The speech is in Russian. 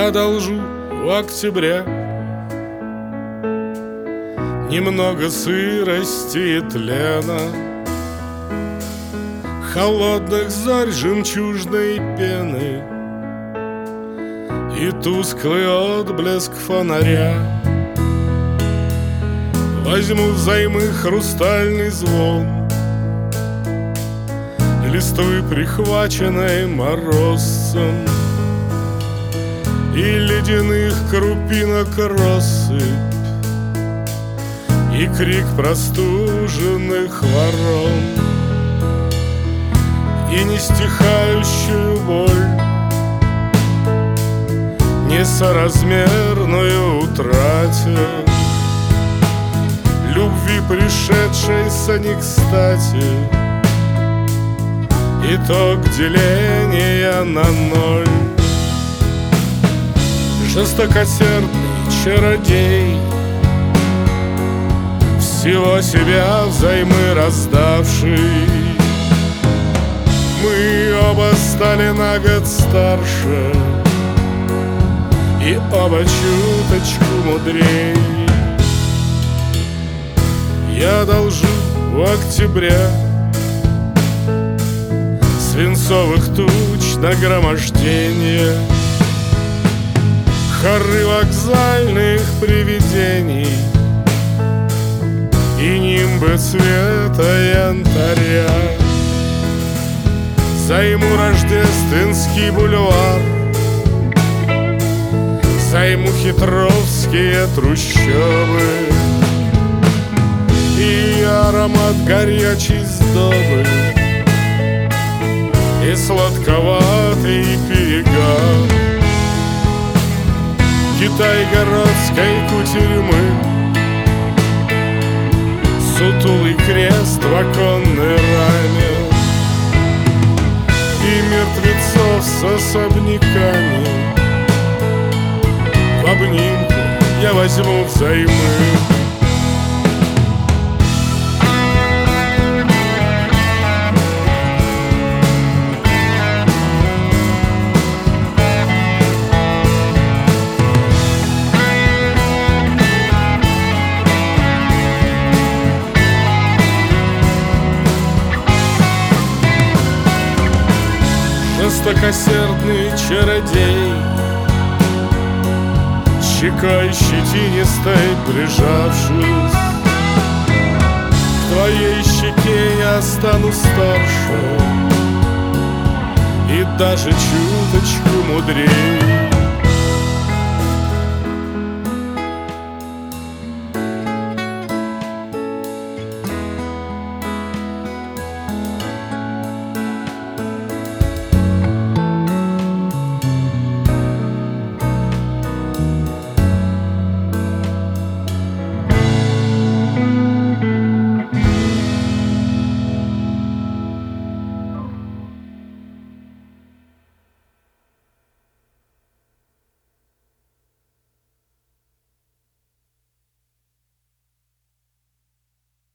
Я одолжу у октября немного сырости и тлена, холодных зарь жемчужной пены и тусклый отблеск фонаря. Возьму взаймы хрустальный звон листвы, прихваченной морозцем, и ледяных крупинок россыпь, и крик простуженных ворон, и нестихающую боль, несоразмерную утрате любви, пришедшейся не кстати. Итог деления на ноль. Жестокосердный чародей, всего себя взаймы раздавший, мы оба стали на год старше и оба чуточку мудрей. Я одолжу у октября свинцовых туч нагромождение, хоры вокзальных привидений и нимбы цвета янтаря. Займу Рождественский бульвар, займу хитровские трущобы и аромат горячей сдобы, и сладковатый перегар китайгородской кутерьмы, сутулый крест в оконной раме и мертвецов с особняками. В обнимку я возьму взаймы жестокосердный чародей, щекой щетинистой прижавшись к твоей щеке, я стану старше и даже чуточку мудрей.